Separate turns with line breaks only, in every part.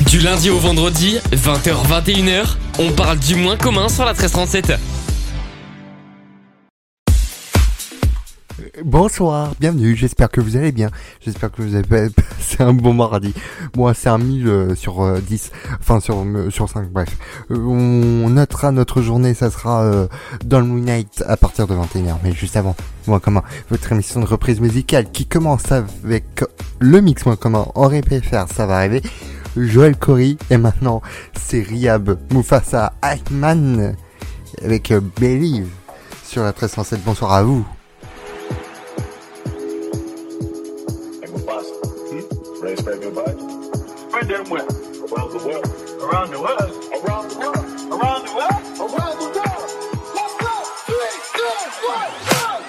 Du lundi au vendredi, 20h-21h, on parle du moins commun sur la 1337.
Bonsoir, bienvenue, j'espère que vous allez bien, j'espère que vous avez passé un bon mardi. Moi c'est un 1000 sur 10, enfin sur 5, bref. On notera notre journée, ça sera dans le Moonlight à partir de 21h, mais juste avant, Moins commun, votre émission de reprise musicale qui commence avec le mix Moins commun en RPFR, ça va arriver. Joël Corey, et maintenant c'est Rihab, Mufasa, Ayman avec Believe sur la 1307. Bonsoir à vous.
Ready to spread your body? Spread them where? Around the world. Around the world. Around the world. Around the world. Around the world. Let's go. 3, 2, 1, go.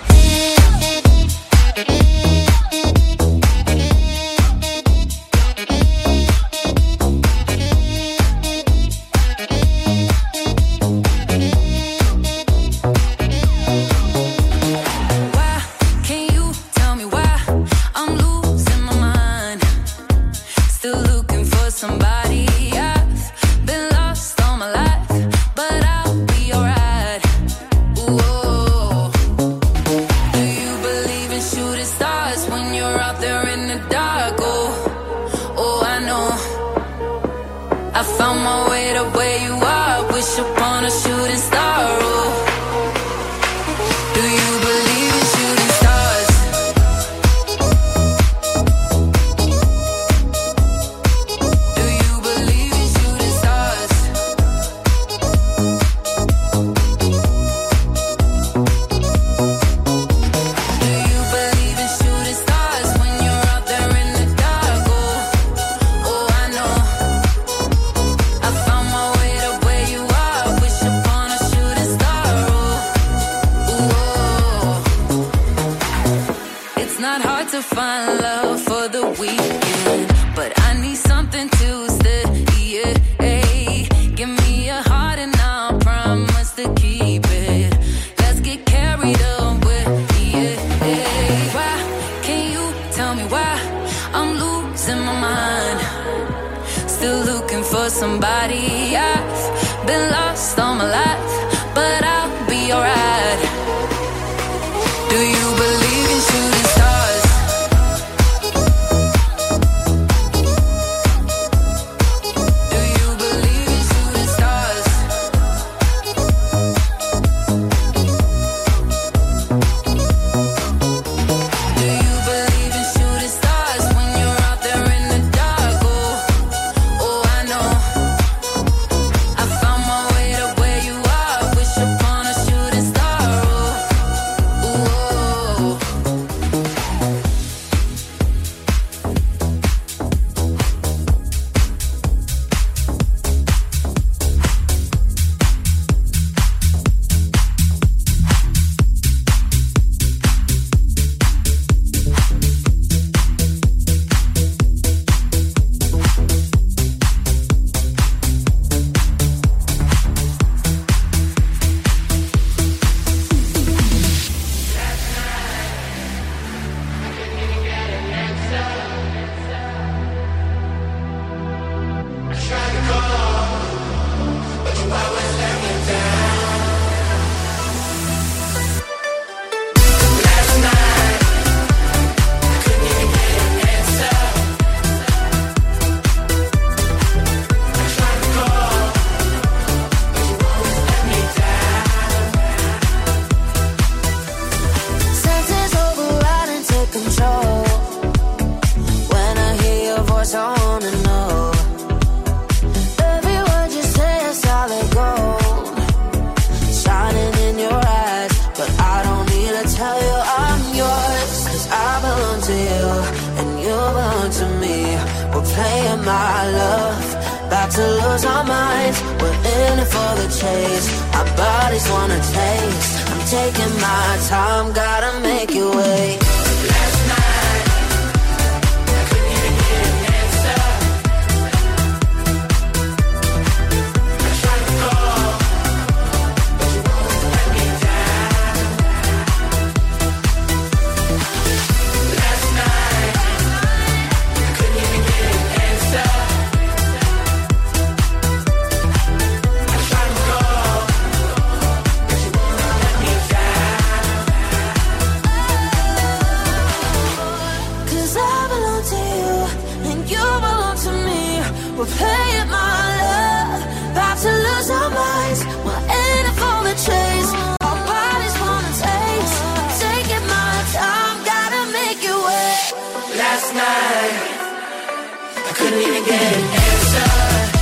We're playing my love, about to lose our minds. We're in it for the chase. Our bodies wanna taste. Taking my time, gotta make it wait.
Last night, I couldn't even get an answer.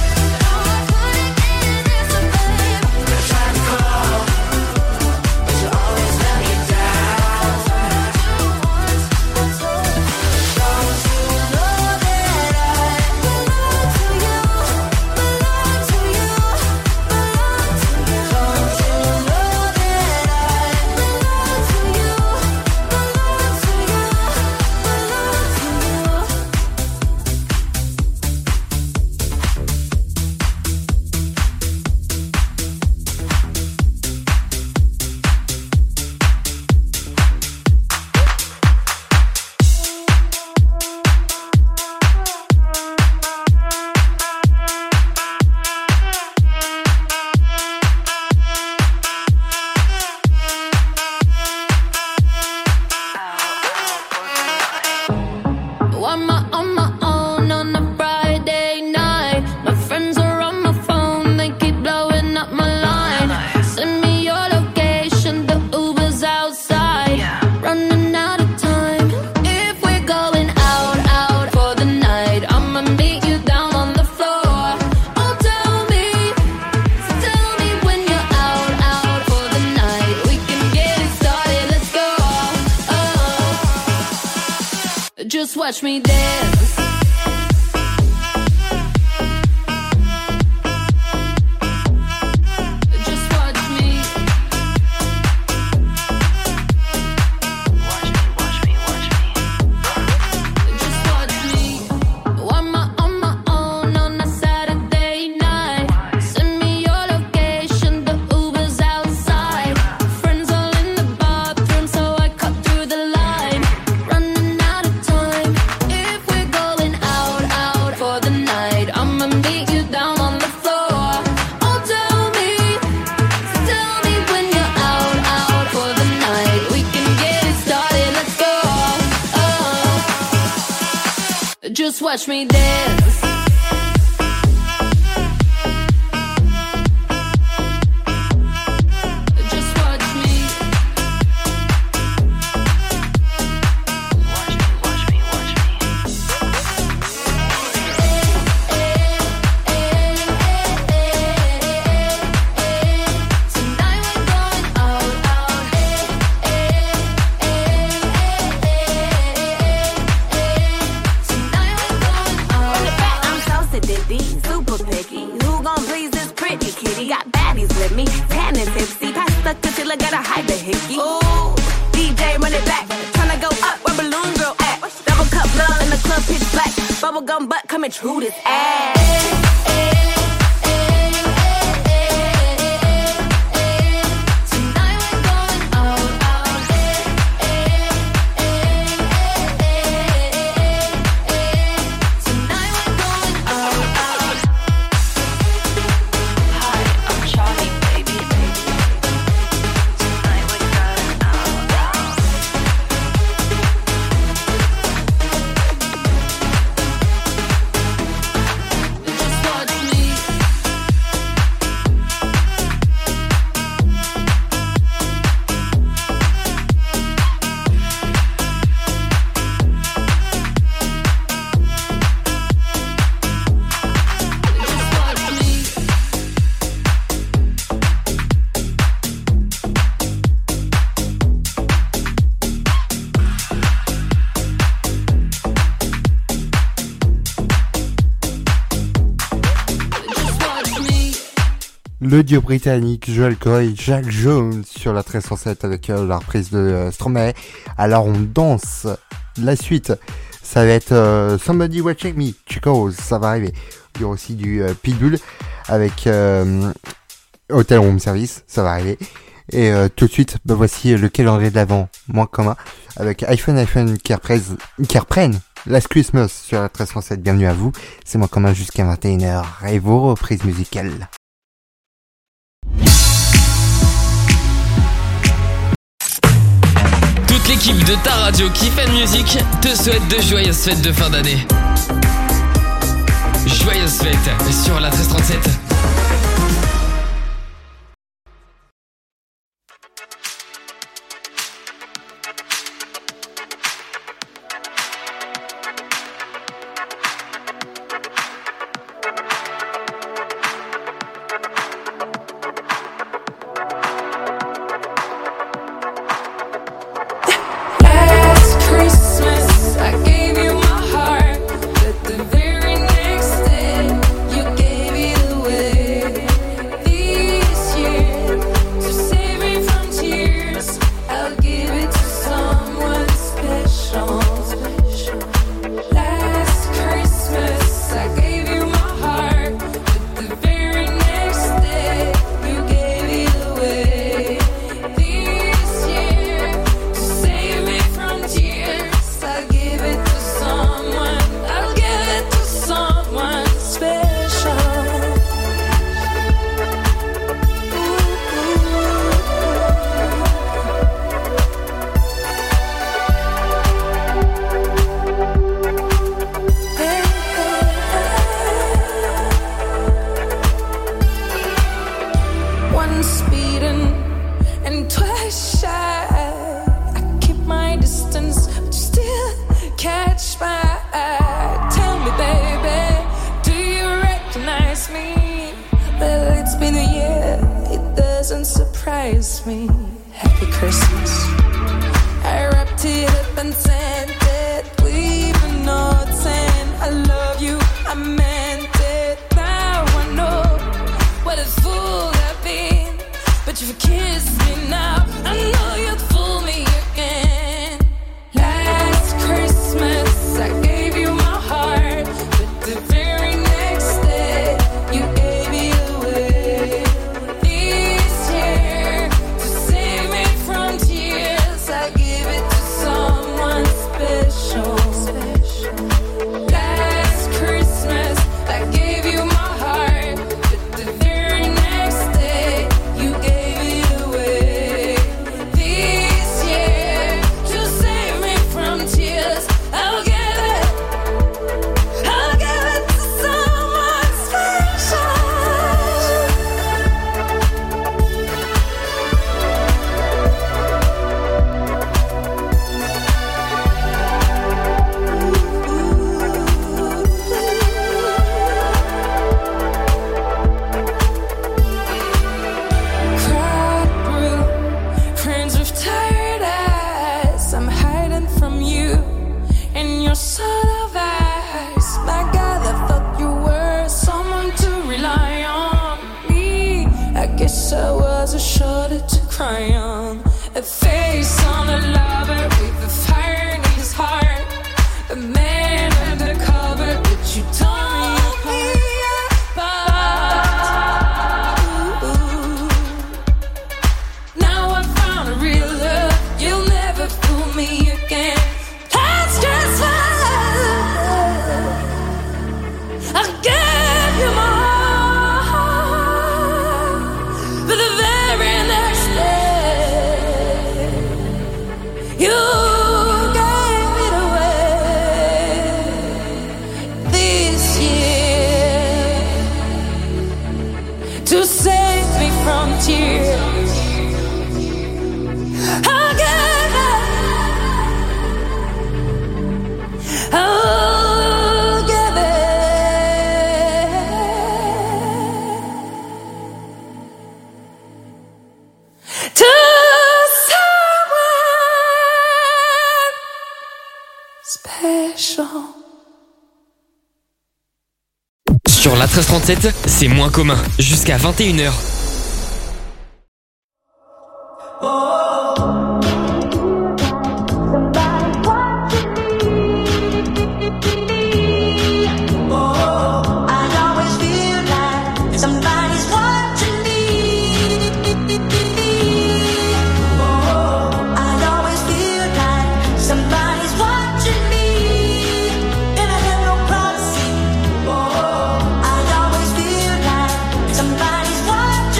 Just watch me dance. Just watch me. Watch me. Just watch me. I'm on my own on a Saturday night. Send me your location, the Uber's outside. Friends all in the bathroom, so I cut through the line. Running out of time. If we're going out for the night, I'ma meet you down on the floor. Oh, tell me when you're out for the night. We can get it started, let's go. Just watch me dance. Just watch me. Watch me. Tonight we're going out. Tonight we're going out.
I'm so sedity, super picky. Who gon' please this pretty kitty? Got baddies with me, tan and tipsy. Pass the concealer, gotta hide the hickey. Ooh, DJ run it back. Tryna go up where Balloon Girl at. Double cup love in the club, pitch black. Bubblegum butt coming true this ass.
Tonight we're going out. Tonight we're going out. Hi, I'm Charlie, baby. Tonight we're going out. Just watch me. Just watch me. Just watch me.
Le duo britannique Joel Corey et Jack Jones sur la 1307 avec la reprise de Stromae. Alors on danse. La suite, ça va être Somebody Watching Me, Chico, ça va arriver. Il y aura aussi du Pitbull avec Hotel Room Service, ça va arriver. Et tout de suite, voici le calendrier de l'Avent, moins commun, avec iPhone qui reprennent Last Christmas sur la 1307. Bienvenue à vous, c'est moins commun jusqu'à 21h et vos reprises musicales.
Toute l'équipe de ta radio Kiff & Music te souhaite de joyeuses fêtes de fin d'année. Joyeuses fêtes sur la 1337.
Last Christmas, I gave you my heart, but the very next day, you gave it away. This year, to save me from tears, I'll give it to someone special. Last Christmas, I gave you my heart, but the very next day, you gave it away. This year, to save me from tears, I'll give it to someone. I'll give it to someone special. Once beaten and twice shy, I keep my distance, but you still catch my eye. Tell me, baby, do you recognize me? Well, it's been a year, it doesn't surprise me. Happy Christmas. I wrapped it up and sent it with a note saying I love you, I meant it. Now I know what a fool I've been, but you've kissed me now. I know you'd fool me again. Last Christmas, I gave you my heart, but the very next day, you gave it away. This year, to save me from tears, I give it to someone special. Last Christmas, I gave you my heart, but the very next day, you gave it away. This year, to save me from tears, I'll give it to someone special. Cried through friends with tired eyes. I'm hiding from you and your sort of eyes. My God, I thought you were someone to rely on. Me, I guess I was a shoulder to cry on. A face on a lover with a fire in his heart. A man undercover, but you tore me apart. Ooh. Now I found a real love, you'll never fool me again. That's just I'll give you my heart, but the very next day, you gave it away. This year, to save me from tears, I'll give it. I'll give it to someone special.
Sur la 1337, c'est moins commun. Jusqu'à 21h.
I always feel like somebody's watching me. I always feel like somebody's watching me, and I have no privacy. I always feel like somebody's watching.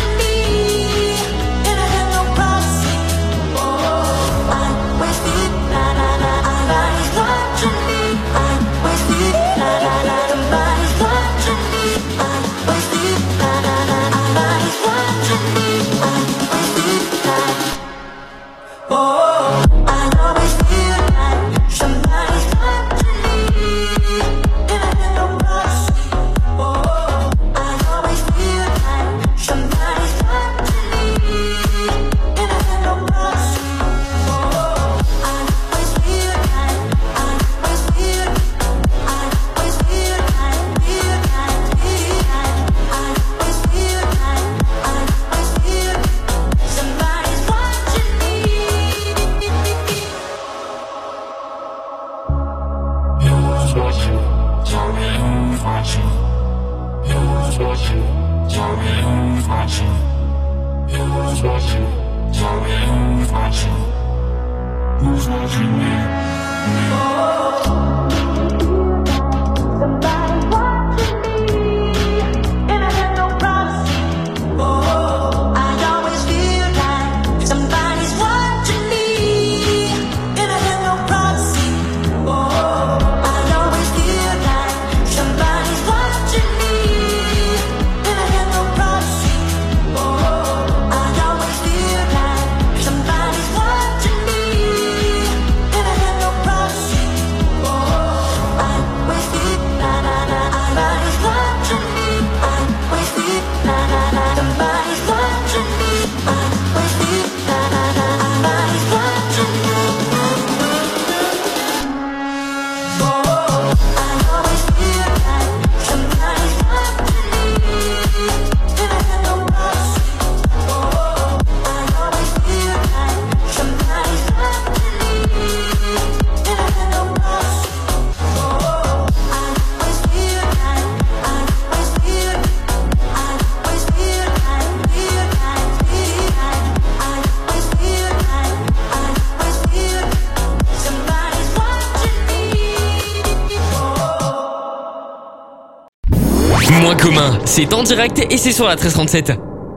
Moins commun, c'est en direct et c'est sur la 1337.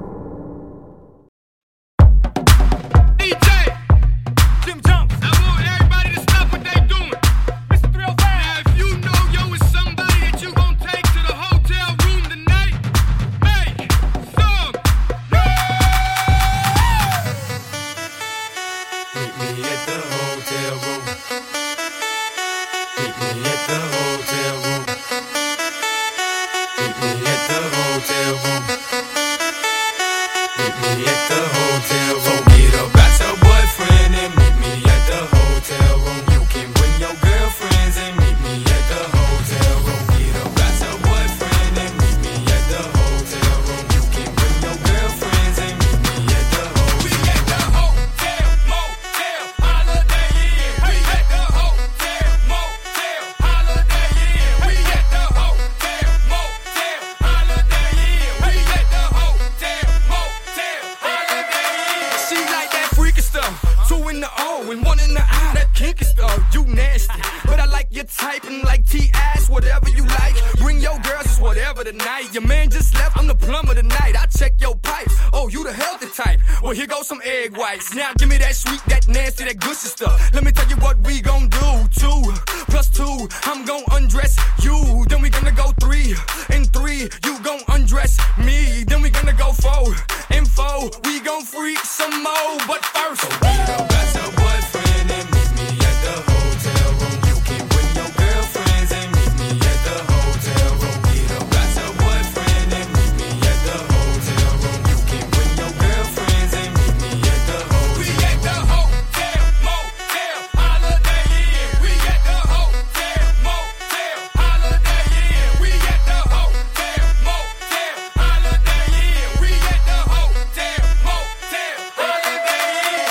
Now give me that sweet, that nasty, that gushy stuff. Let me tell you what we gon' do. 2 + 2, I'm gon' undress you. Then we gonna go 3 and 3, you gon' undress me. Then we gonna go 4 and 4, we gon' freak some more. But first, get up, got your boyfriend and meet me at the hotel room. You can bring your girlfriends and meet me at the hotel room. Get up, got your boyfriend and meet me at the hotel room. You can bring your girlfriends and meet me at the hotel room. We at the hotel, motel, Holiday Inn. We at the hotel, motel, Holiday Inn. We at the hotel, motel, Holiday Inn. We at the hotel, motel, Holiday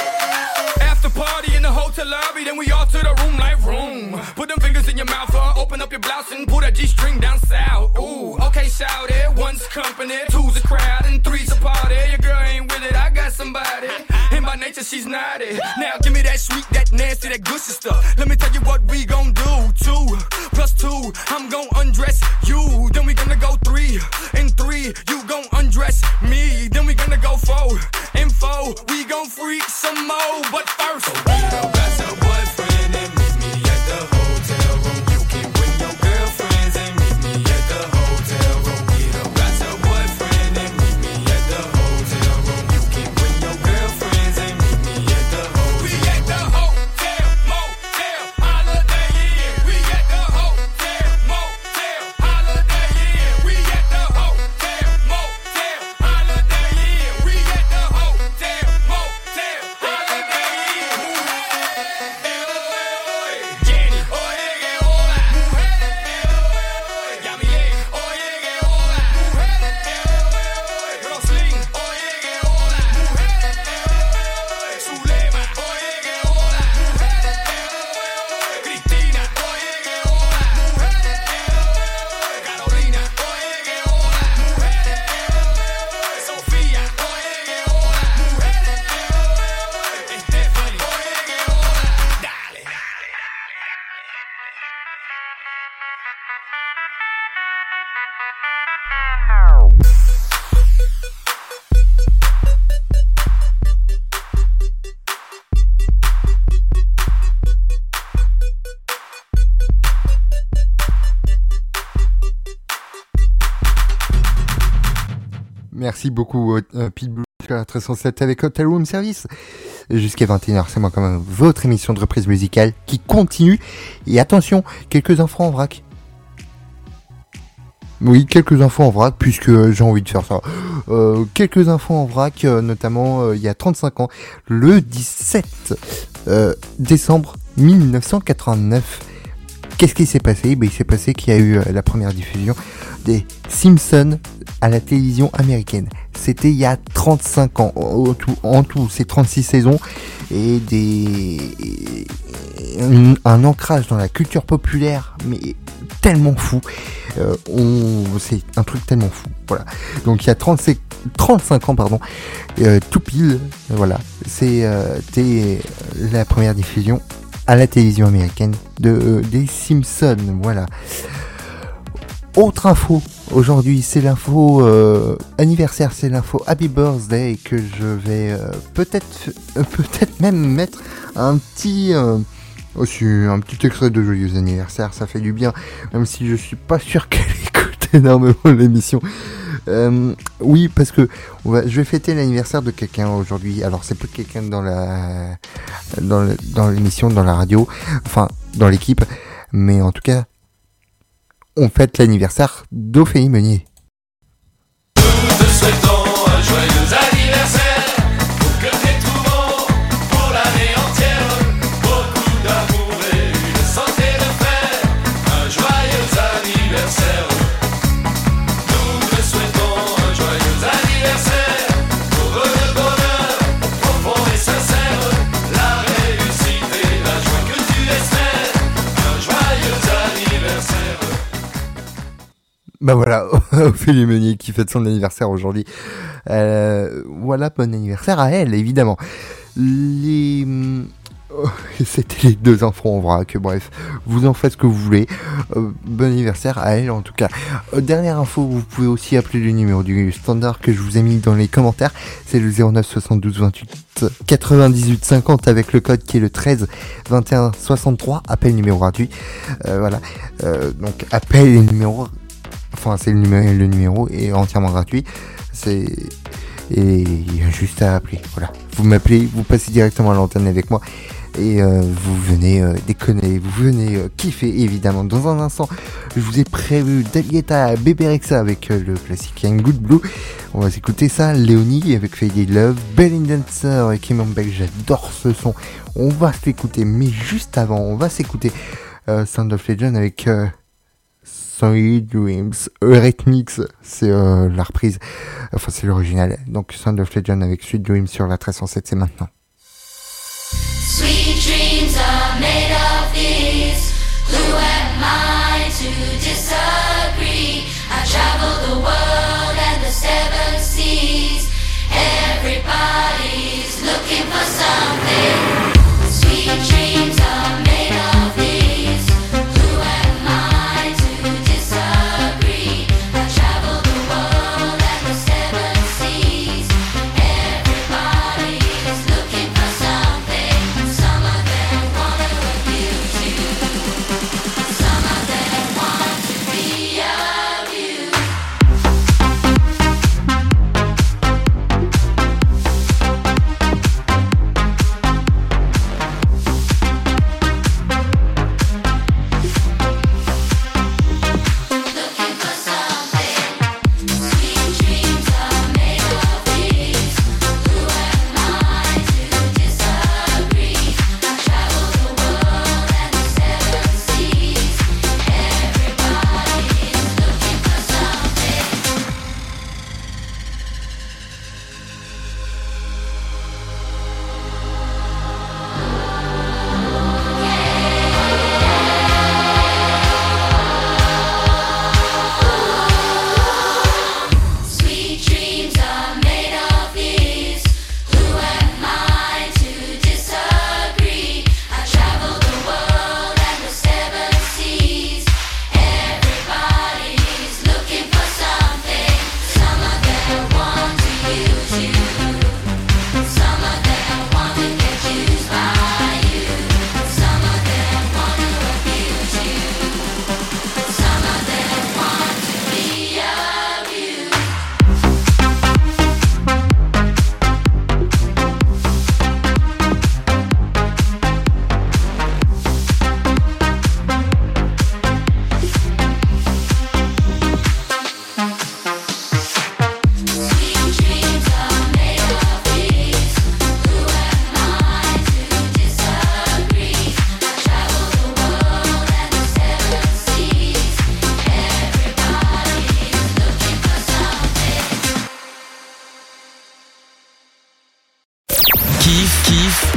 Inn. After party in the hotel lobby, then we all to the room like room. Put them fingers in your mouth, open up your blouse and pull that G-string down south. Ooh, okay, shout it. 1's company, 2's a crowd, and 3's a party. Your girl ain't with it, I got somebody. And by nature, she's naughty. Now give me that sweet, that nasty, that gushy stuff. Let me tell you what we gon' do. 2 + 2, I'm gon' undress you. Then we gonna go 3 and 3, you gon' undress me. Then we gonna go 4 and 4, we gon' freak some more. But first, get up, got your boyfriend and meet me at the hotel room. You can bring your girlfriends and meet me at the hotel room. Get up, got your boyfriend and meet me at the hotel room. You can bring your girlfriends and meet me at the hotel room. We at the hotel, motel, Holiday Inn. We at the hotel, motel, Holiday Inn. We at the hotel, motel, Holiday Inn. We at the hotel, motel, Holiday Inn.
Merci beaucoup, Pitbull, jusqu'à 307 avec Hotel Room Service. Jusqu'à 21h, c'est moi quand même votre émission de reprise musicale qui continue. Et attention, quelques infos en vrac. Oui, quelques infos en vrac, puisque j'ai envie de faire ça. Quelques infos en vrac, notamment il y a 35 ans, le 17 décembre 1989. Qu'est-ce qui s'est passé ? Il s'est passé qu'il y a eu la première diffusion des Simpsons à la télévision américaine. C'était il y a 35 ans. En tout, c'est 36 saisons et un ancrage dans la culture populaire, mais tellement fou. C'est un truc tellement fou. Voilà. Donc il y a 35 ans, pardon, tout pile. Voilà. C'était la première diffusion à la télévision américaine des Simpsons. Voilà. Autre info, aujourd'hui c'est l'info anniversaire, c'est l'info Happy Birthday que je vais peut-être même mettre un petit extrait de joyeux anniversaire, ça fait du bien, même si je suis pas sûr qu'elle écoute énormément l'émission. Oui, parce que je vais fêter l'anniversaire de quelqu'un aujourd'hui. Alors c'est pas quelqu'un dans l'émission, dans la radio, enfin dans l'équipe, mais en tout cas on fête l'anniversaire d'Ophélie Meunier.
Nous te souhaitons un joyeux anniversaire, pour que t'aies tout bon pour l'année entière, beaucoup d'amour et une santé de fer, un joyeux anniversaire. Nous te souhaitons un joyeux anniversaire, pour le bonheur profond et sincère, la réussite et la joie que tu espères, un joyeux anniversaire.
Bah voilà, Ophélie Meunier qui fête son anniversaire aujourd'hui. Voilà, bon anniversaire à elle, évidemment. C'était les deux enfants en vrac, bref, vous en faites ce que vous voulez. Bon anniversaire à elle en tout cas. Dernière info, vous pouvez aussi appeler le numéro du standard que je vous ai mis dans les commentaires. C'est le 09 72 28 98 50 avec le code qui est le 13 21 63. Appel numéro gratuit. Voilà. Donc appel et numéro. Enfin, c'est le numéro est entièrement gratuit. Et il y a juste à appeler. Voilà. Vous m'appelez, vous passez directement à l'antenne avec moi. Et vous venez déconner, vous venez kiffer évidemment. Dans un instant, je vous ai prévu Davietta Bébé Rexha avec le classique Young Good Blue. On va s'écouter ça, Léonie avec Faded Love, Berlin Dancer et Kim Beck, j'adore ce son. On va s'écouter, mais juste avant, on va s'écouter Sound of Legend avec Sweet Dreams. Eurythmics, c'est la reprise, enfin c'est l'original. Donc Sound of Legend avec Sweet Dreams sur la 1307, c'est maintenant.
Sweet dreams are made of these. Who am I to disagree? I travel the world and the seven seas. Everybody's looking for something. Sweet dreams are made of these. Who am I to disagree? I travel the world and the seven seas. Everybody's looking for something. Some of them wanna abuse you. Some of them want to be abused.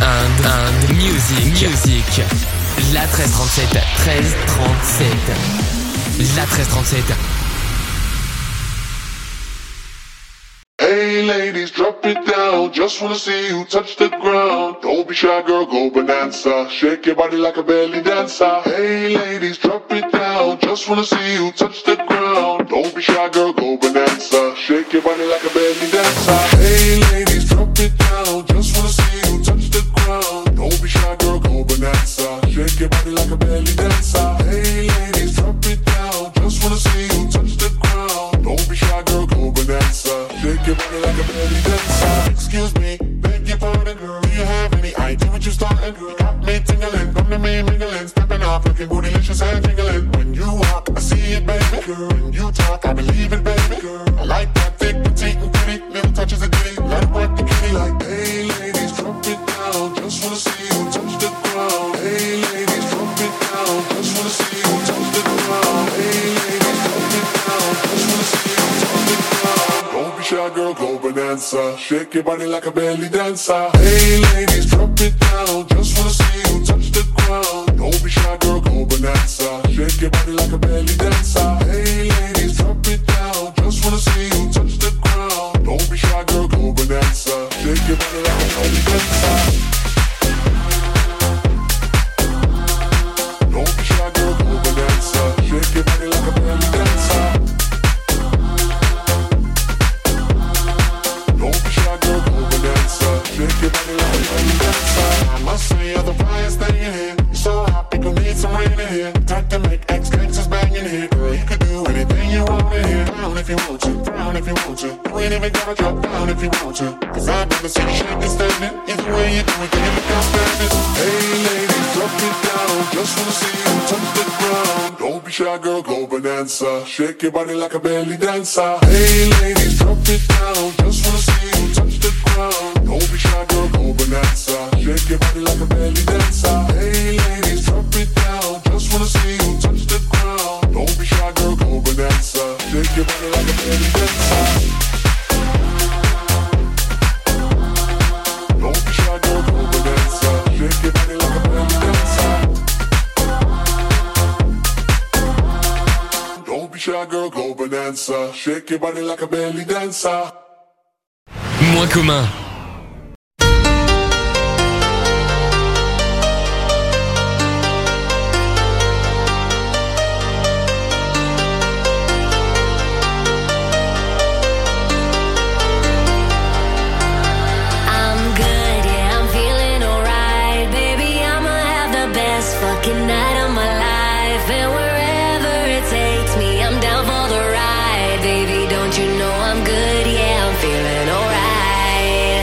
and music. La 1337. La 1337.
Hey ladies, drop it down. Just wanna see you touch the ground. Don't be shy, girl, go bonanza. Shake your body like a belly dancer. Hey ladies, drop it down. Just wanna see you touch the ground. Don't be shy, girl, go bonanza. Shake your body like a belly dancer. Hey ladies, drop it down. Just wanna see you touch the ground. Don't be shy, girl, go bonanza. Shake your body like a belly dancer. Hey ladies, drop it down. Just wanna see you touch the ground. Don't be shy, girl, go bonanza. Shake your body like a belly dancer. Excuse me, beg your pardon, girl. Do you have any idea what you're starting, girl? Got me tingling, come to me mingling, stepping off, looking bootylicious and jingling. When you walk, I see it, baby, girl. When you talk, I believe it, baby, girl. I like that thick, petite, and pretty, little touches of ditty. Let it work the kitty like, hey ladies, drop it down. Just wanna see you touch the ground. Hey ladies, drop it down. Just wanna see you touch the ground. Hey ladies, drop it down. Just wanna see you touch the ground. Don't be shy, girl, go bonanza. Shake your body like a belly dancer. Hey ladies, drop it down. Just wanna see you touch the ground. Don't be shy, girl, go bonanza. Shake your body like a belly dancer. Hey ladies, drop it down. Just wanna see you touch the ground. Don't be shy, girl, go bonanza. Shake your body like a belly dancer. Don't be shy, girl, go bonanza. Shake your body like a belly dancer. Don't be shy, girl, go bonanza. Shake your body like a belly dancer. I must say you're the brightest thing in here. You're so hot, people need some rain in here. Time to make ex-gangsters bang in here. Girl, you could do anything you want in here. Down if you want to, down if you want to. You ain't even gotta drop down if you want to. Cause I've never seen you shaking standing. Either way you do it, then you look outstanding. Hey ladies, drop it down. Just wanna see you touch the ground. Don't be shy, girl, go bonanza. Shake your body like a belly dancer. Hey ladies, drop it down. Just wanna see you touch the ground. Don't be shy, girl, go bonanza. Shake your body like a belly dancer. Hey ladies, drop it down. Just wanna see you touch the ground. Don't be shy, girl, go bonanza. Shake your body like a belly dancer. Don't be shy, girl, go bonanza. Shake your body like a belly dancer. Don't be shy, girl, go bonanza. Shake your body like a belly dancer.
Moins commun.
Fucking night of my life, and wherever it takes me, I'm down for the ride. Baby, don't you know I'm good? Yeah, I'm feeling alright.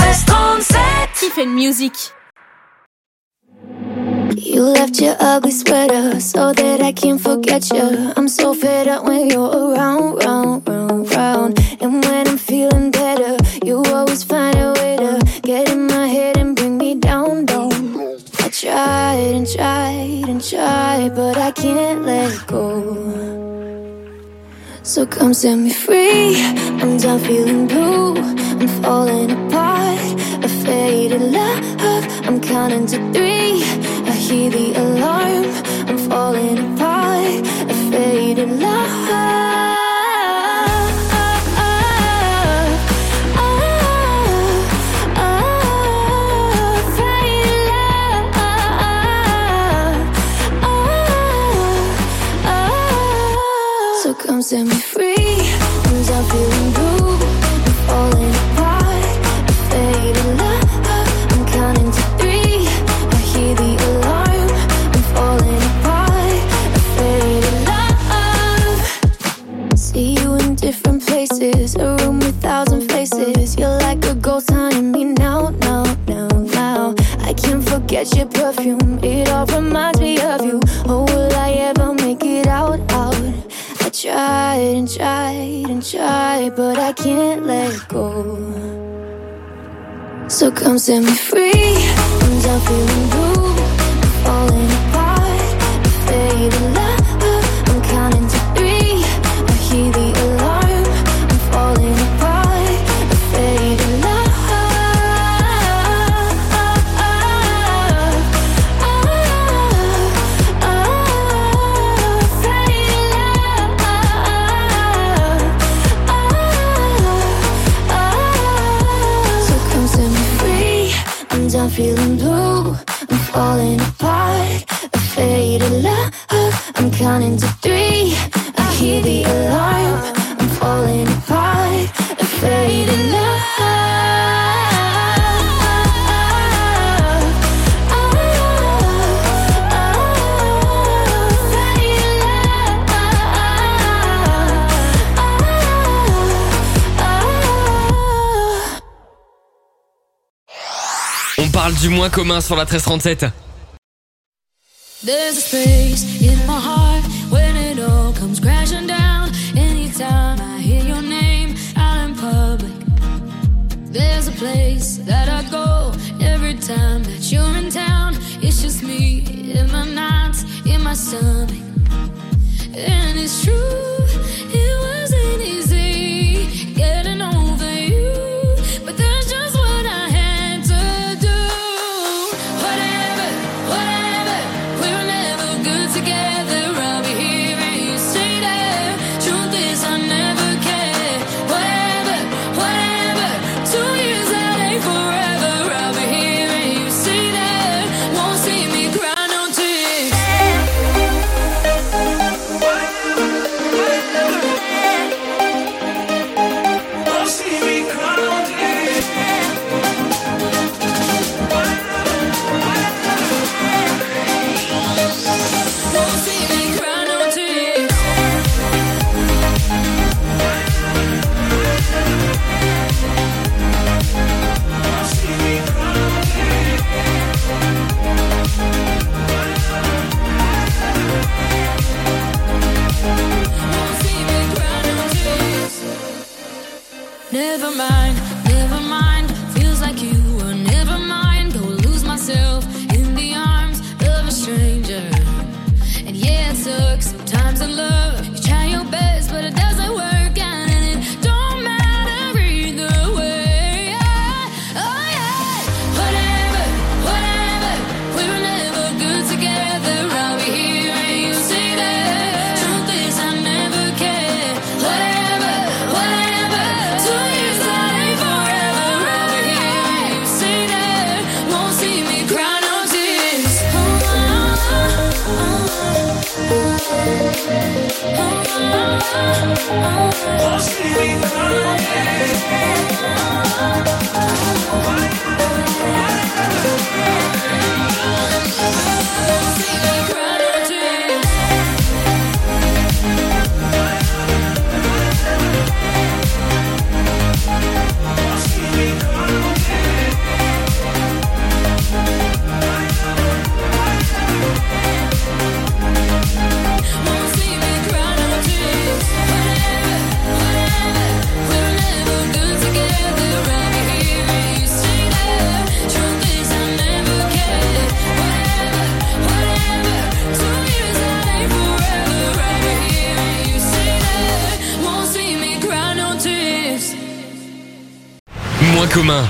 1337. Tiffen Music.
You left your ugly sweater so that I can't forget you. I'm so fed up when you're around, round, round, round. And when I'm feeling better, you always find a way to get in my head and bring me down, down. I tried and tried and tried, but I can't let go. So come set me free. I'm done feeling blue. I'm falling apart. A faded love. I'm counting to 3. I hear the alarm. I'm falling apart. A faded love. So come set me free. I'm done feeling blue. I'm falling apart. A faded love. I'm counting to 3. I hear the alarm. I'm falling apart. A faded love. See you in different places. A room with 1,000 faces. You're like a ghost haunting me now, now, now, now. I can't forget your perfume. It all reminds me of you. Oh, will I ever make it out, out? I tried and tried and tried, but I can't let go. So come set me free. I'm done feeling blue. I'm falling apart. A faded love. I'm counting to 3. I hear the alarm. I'm falling apart. A faded love. I'm feeling blue, I'm falling apart. A faded love, I'm counting to 3. I hear the alarm, I'm falling apart. A faded love.
On parle du moins commun sur la 1337.
There's a space in my heart when it all comes crashing down. Anytime I hear your name out in public, there's a place that I go every time that you're in town. It's just me in my nights, in my stomach. And it's true, it wasn't easy getting over you, but that's just what I had to do. Whatever, whatever, we were never good together. I'll be here and you stay there. Truth is I never cared. Whatever, whatever, 2 years that ain't forever. I'll be here and you stay there. Won't see me cry no tears. Won't see me cry no tears. Won't see me cry no tears. Never mind, never mind. Feels like you were never mind. Go lose myself in the arms of a stranger. And yeah, it sucks sometimes in love. You try your best, but it doesn't work out, and it don't matter either way. Oh yeah, whatever, whatever. We were never good together. I'll be here and you stay there. Truth is I never cared. Whatever, whatever. 2 years that ain't forever. I'll be here and you stay there. Won't see me cry no tears.
moins commun.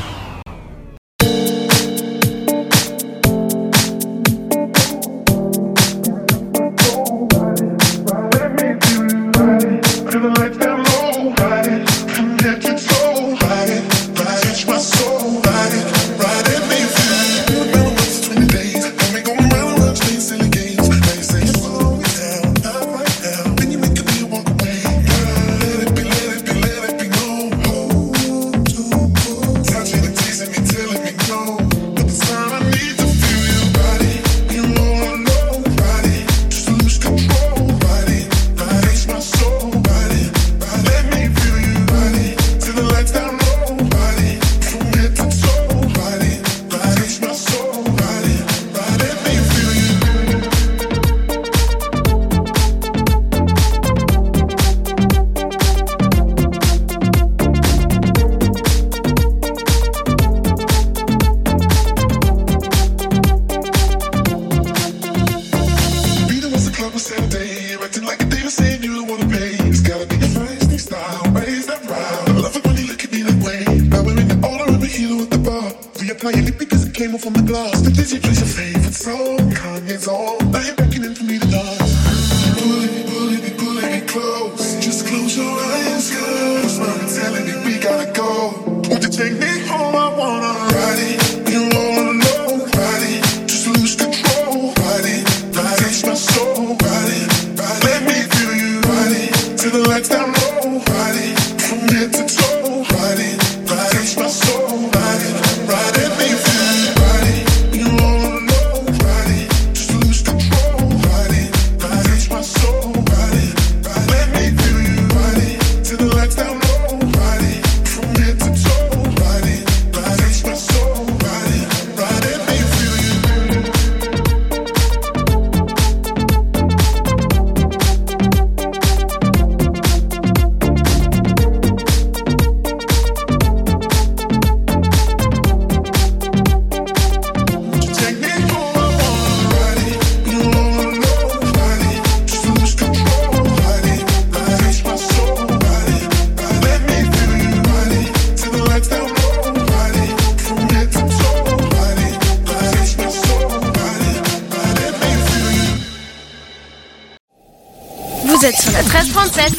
Vous êtes sur la 1337.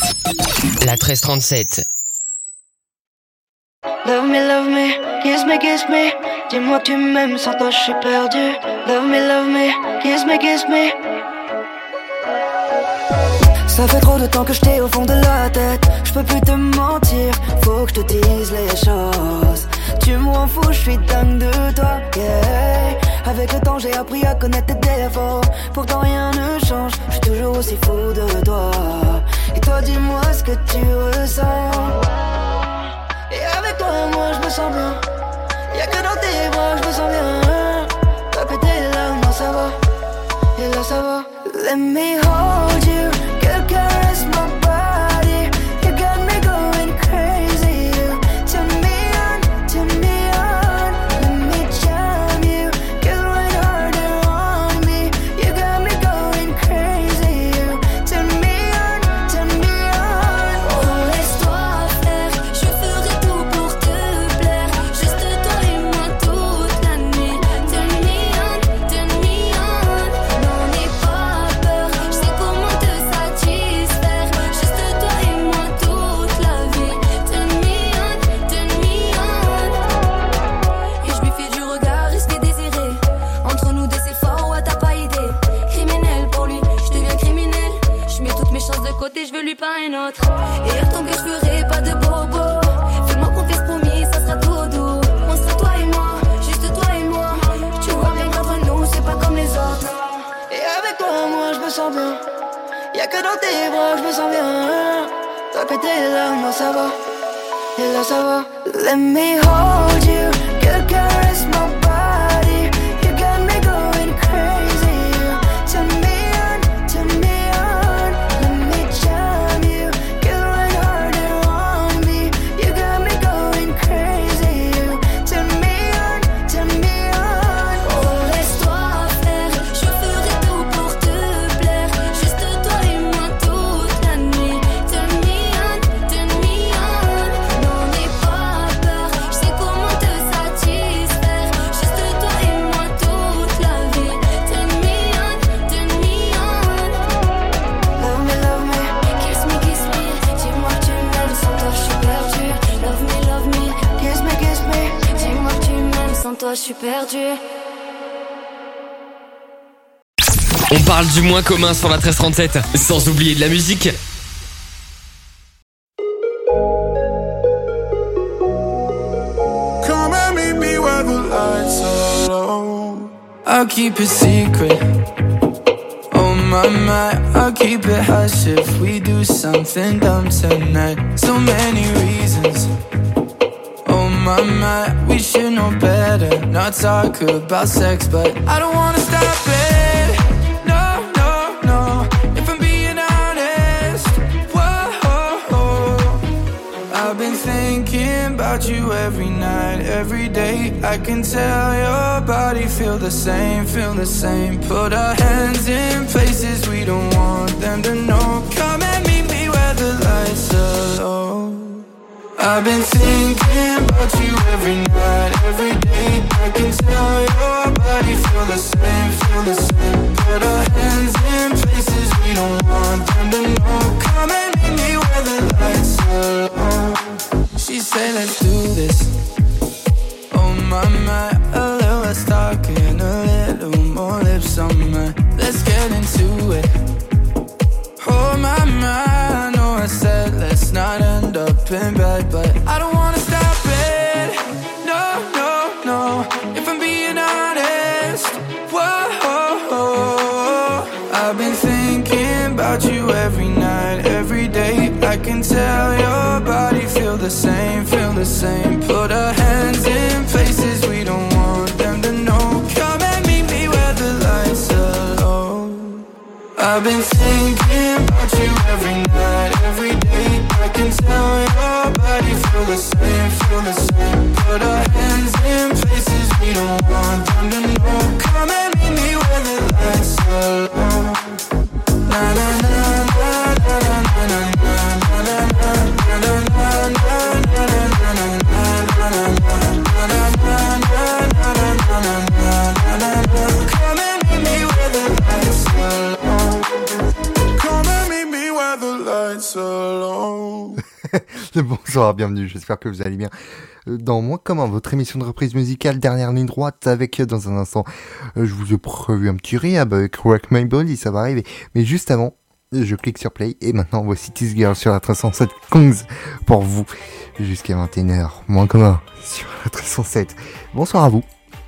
La 1337.
Love me, kiss me. Dis-moi que tu m'aimes, sans toi je suis perdu. Love me, kiss me. Ça fait trop de temps que je t'ai au fond de la tête. Je peux plus te mentir, faut que je te dise les choses. Tu m'en fous, je suis dingue de toi, yeah. Avec le temps j'ai appris à connaître tes défauts. Pourtant rien ne change, je suis toujours aussi fou de toi. Et toi dis-moi ce que tu ressens. Et avec toi moi je me sens bien. Y'a que dans tes bras je me sens bien. T'as pété là, moi ça va. Et là ça va. Let me hold you, girl, caress my body. You got me going crazy. You turn me on. Let me jam you, girl, right harder on me. You got me going crazy. You turn me on.
Oh, laisse-toi faire, je ferai tout pour te plaire. Juste toi et moi toute la nuit. Turn me on. N'en aie pas peur, je sais comment te satisfaire. Juste toi et moi toute la vie. Turn me on. Et je lui fais du regard, risqué désiré. Entre nous des efforts, ouais t'as pas idée. Criminel pour lui, je deviens criminel. Je mets toutes mes chances de côté, je veux lui pas un autre. Et attends que je ferai pas de bobo. Fais-moi confiance, promis, ça sera tout doux. On sera toi et moi, juste toi et moi. Tu vois bien qu'entre nous, c'est pas comme les autres.
Et avec toi moi je me sens bien. Y'a que dans tes bras je me sens bien. T'as pété là, moi ça va. Et là ça va. Let me hold you, girl, caress my body. You got me going crazy. You turn me on. Let me jam you, girl, right harder on me. You got me going crazy. You turn me on.
Oh, laisse-toi faire, je ferai tout pour te plaire. Juste toi et moi toute la nuit. Turn me on. N'en aie pas peur, je sais comment
toi, je suis perdue.
On parle du moins commun sur la 1337, sans oublier de la musique.
Come and meet me where the lights are low. I'll keep it secret. Oh my, I'll keep it hush if we do something dumb tonight. So many reasons. Oh my, we should know better. Not talk about sex, but I don't wanna stop it. No, no, no. If I'm being honest, whoa. I've been thinking about you every night, every day. I can tell your body feel the same, feel the same. Put our hands in places we don't want them to know. Come and meet me where the lights are low. I've been thinking about you every night, every day. I can tell your body feel the same, feel the same. Put our hands in places we don't want them to know. Come and meet me where the lights are low. She said let's do this. Oh my, a little less talking, a little more lips on mine. Let's get into it. Oh my, I know I said let's not end up in bed, but I don't wanna stop it. No, no, no. If I'm being honest, whoa. I've been thinking about you every night, every day. I can tell your body feel the same, feel the same. Put our hands in places we don't want them to know. Come and meet me where the lights are low. I've been thinking about you every night, every day. I can tell your body feel the same, feel the same. Put our hands in places we don't want them to know. Come and meet me where the lights are low. Na na na na na na na na na na. Come and meet me where the lights are low. Come and meet me where the lights are low.
Bonsoir, bienvenue, j'espère que vous allez bien. Dans Moins commun, votre émission de reprise musicale, dernière ligne droite, avec dans un instant, je vous ai prévu un petit réhab avec Rock My Body, ça va arriver. Mais juste avant, je clique sur play et maintenant voici This Girl sur la 307 Kongs pour vous jusqu'à 21h. Moins commun sur la 307. Bonsoir à vous.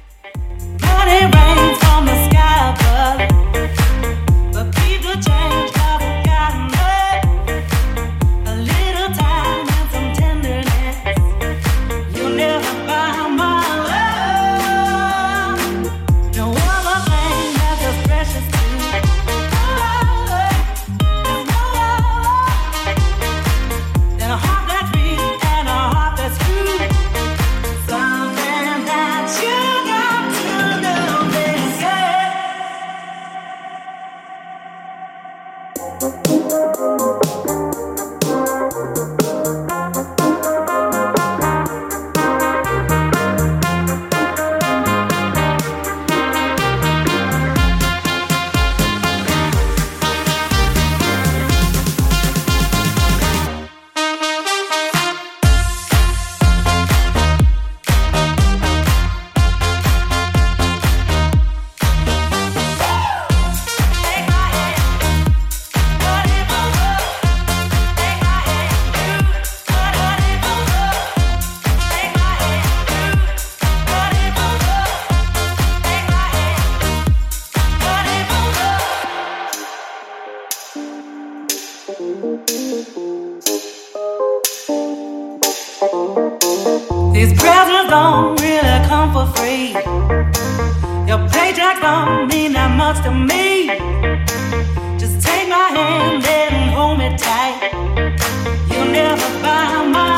These presents don't really come for free. Your paycheck don't mean that much to me. Just take my hand and hold me tight. You'll never buy my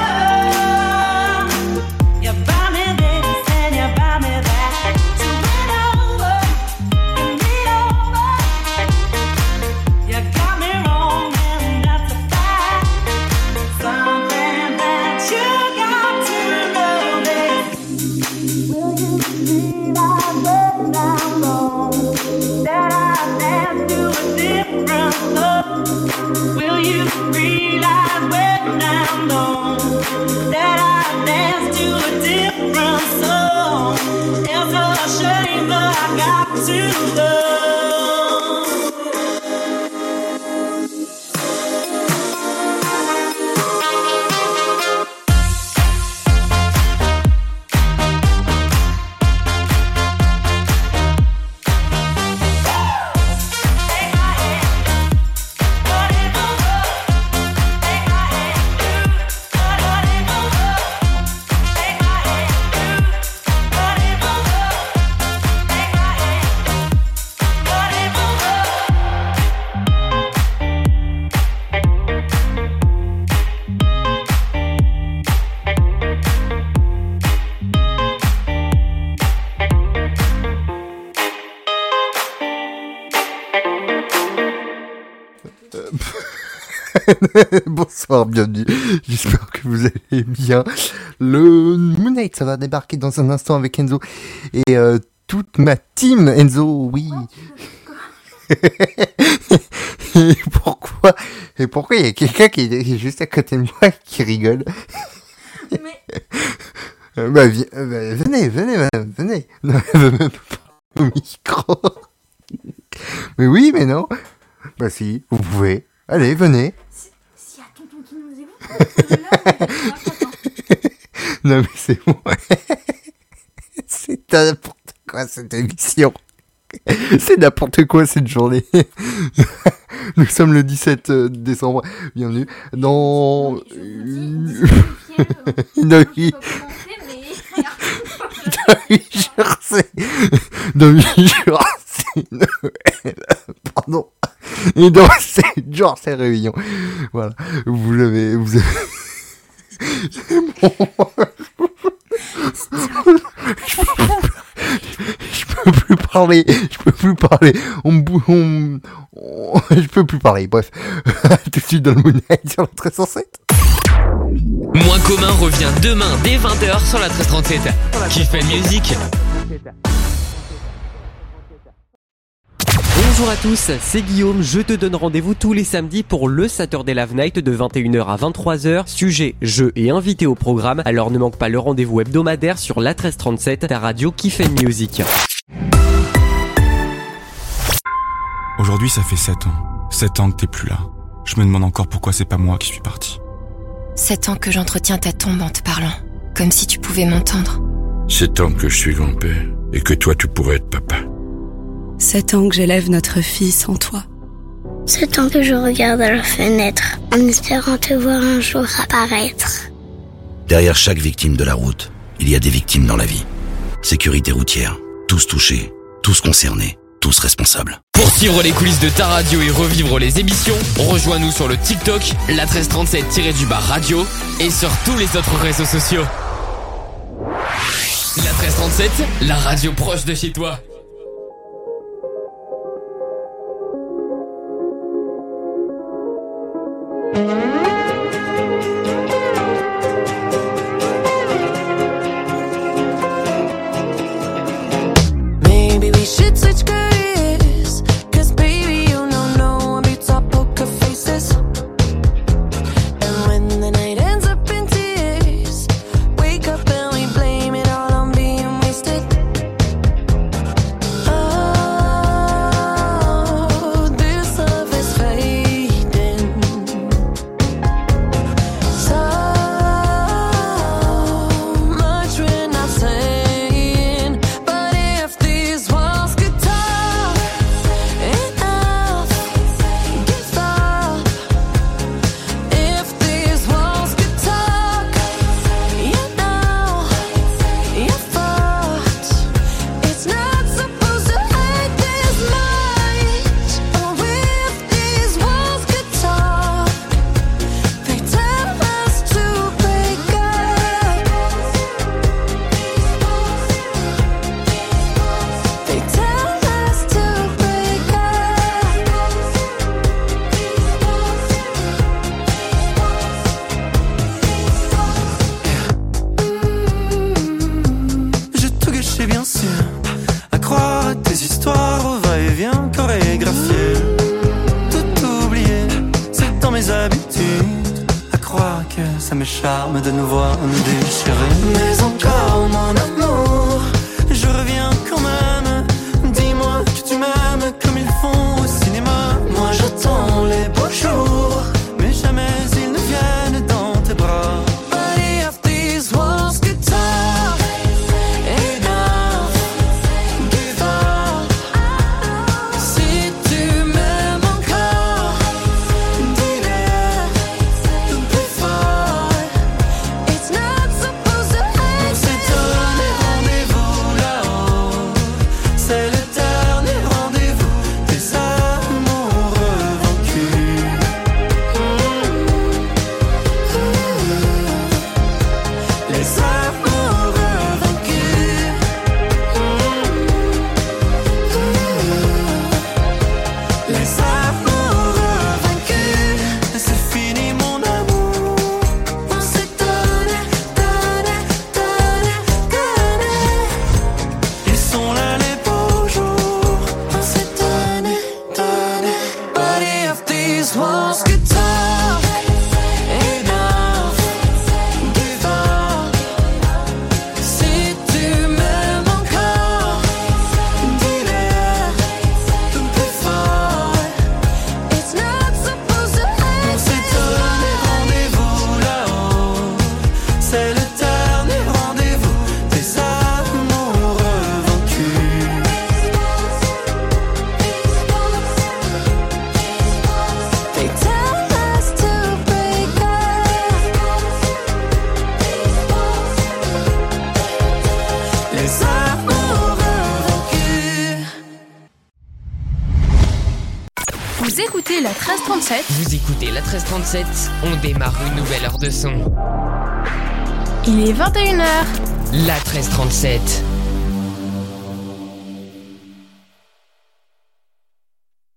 love. You buy me this and you buy me that. So win over, and me over. You got me wrong and that's a fact. Something that you got to know this. Will you believe I went down wrong? that I dance to a different song. It's a shame, but I got to go.
Bonsoir, bienvenue. J'espère que vous allez bien. Le Moon Knight, ça va débarquer dans un instant avec Enzo et toute ma team. Enzo, oui. Et pourquoi il y a quelqu'un qui est juste à côté de moi qui rigole? Venez, madame, venez. Non, elle veut même pas au micro. Mais oui, mais non. Bah si, vous pouvez. Allez, venez.
S'il y a tonton qui nous écoute,
Non mais c'est bon. C'est n'importe quoi cette émission. C'est n'importe quoi cette journée. Nous sommes le 17 décembre. Bienvenue dans... Dans 8 jours, c'est Noël. Pardon. Et dans 7 jours, c'est réveillon. Voilà. Vous avez... C'est bon. Je peux plus parler. Je peux plus parler. Bref. Tout de suite dans le Moon Knight sur la 1307.
Moins commun revient demain dès 20h sur la 1337. Kiffen Music.
Bonjour à tous, c'est Guillaume, je te donne rendez-vous tous les samedis pour le Saturday Love Night de 21h à 23h, sujet, jeux et invités au programme, alors ne manque pas le rendez-vous hebdomadaire sur la 1337, ta radio Kiffen Music.
Aujourd'hui ça fait 7 ans, 7 ans que t'es plus là. Je me demande encore pourquoi c'est pas moi qui suis parti.
7 ans que j'entretiens ta tombe en te parlant, comme si tu pouvais m'entendre.
7 ans que je suis grand-père et que toi tu pourrais être papa.
7 ans que j'élève notre fille sans toi.
7 ans que je regarde à la fenêtre, en espérant te voir un jour apparaître.
Derrière chaque victime de la route, il y a des victimes dans la vie. Sécurité routière, tous touchés, tous concernés, tous responsables.
Pour suivre les coulisses de ta radio et revivre les émissions, rejoins-nous sur le TikTok, la 1337-radio et sur tous les autres réseaux sociaux. La 1337, la radio proche de chez toi.
Maybe we should switch careers, 'cause baby you know no one beats our poker faces. And when the night ends up in tears, wake up and we blame it all on being wasted.
charme de nous voir nous déchirer. Mais encore mon amour, je reviens quand même. Dis-moi que tu m'aimes comme ils font au cinéma. Moi j'attends les beaux jours, mais jamais ils ne viennent dans tes bras. Body of these walls get tough. Enough, give up. Si tu m'aimes encore, dis-le plus fort. It's not supposed to end. On s'est donné rendez-vous là-haut. C'est le dernier rendez-vous des amoureux vaincus. Les amoureux vaincus. Les amoureux vaincus. C'est fini mon amour. On s'est donné. Ils sont là les beaux jours. On s'est donné. Body of these walls get tough. Enough, give up. Si tu m'aimes encore, dis-le plus fort. It's not supposed to end. On s'est donné rendez-vous là-haut. C'est le dernier rendez-vous des amoureux vaincus. They tell us to break up. Les amoureux vaincus.
Vous écoutez la 1337.
Vous écoutez la 1337, on démarre une nouvelle heure de son.
Il est 21h.
La 1337.